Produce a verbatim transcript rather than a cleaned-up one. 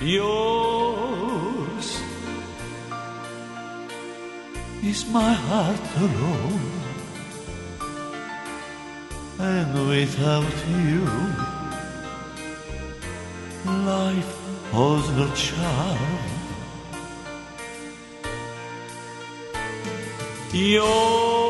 Yours is my heart alone, and without you, life has no charm. Yours